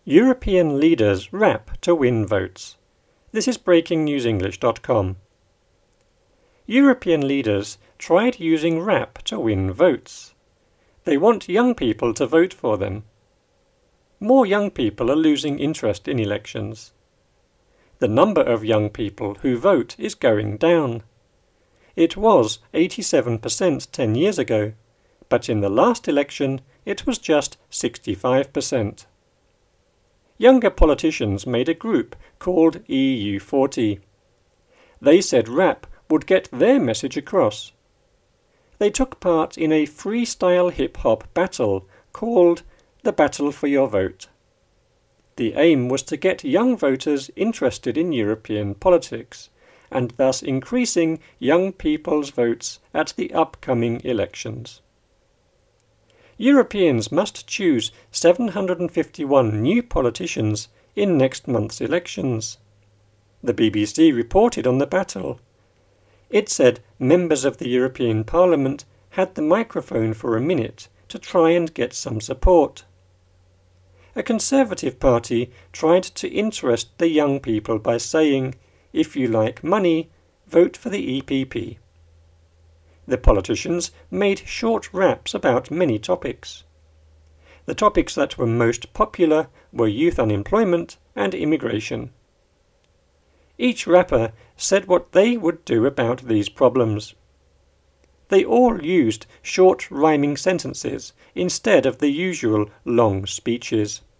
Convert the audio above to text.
European leaders rap to win votes. This is breakingnewsenglish.com. European leaders tried using rap to win votes. They want young people to vote for them. More young people are losing interest in elections. The number of young people who vote is going down. It was 87% 10 years ago, but in the last election it was just 65%. Younger politicians made a group called EU40. They said rap would get their message across. They took part in a freestyle hip-hop battle called the Battle for Your Vote. The aim was to get young voters interested in European politics, and thus increasing young people's votes at the upcoming elections. Europeans must choose 751 new politicians in next month's elections. The BBC reported on the battle. It said members of the European Parliament had the microphone for a minute to try and get some support. A Conservative Party tried to interest the young people by saying, "If you like money, vote for the EPP." The politicians made short raps about many topics. The topics that were most popular were youth unemployment and immigration. Each rapper said what they would do about these problems. They all used short rhyming sentences instead of the usual long speeches.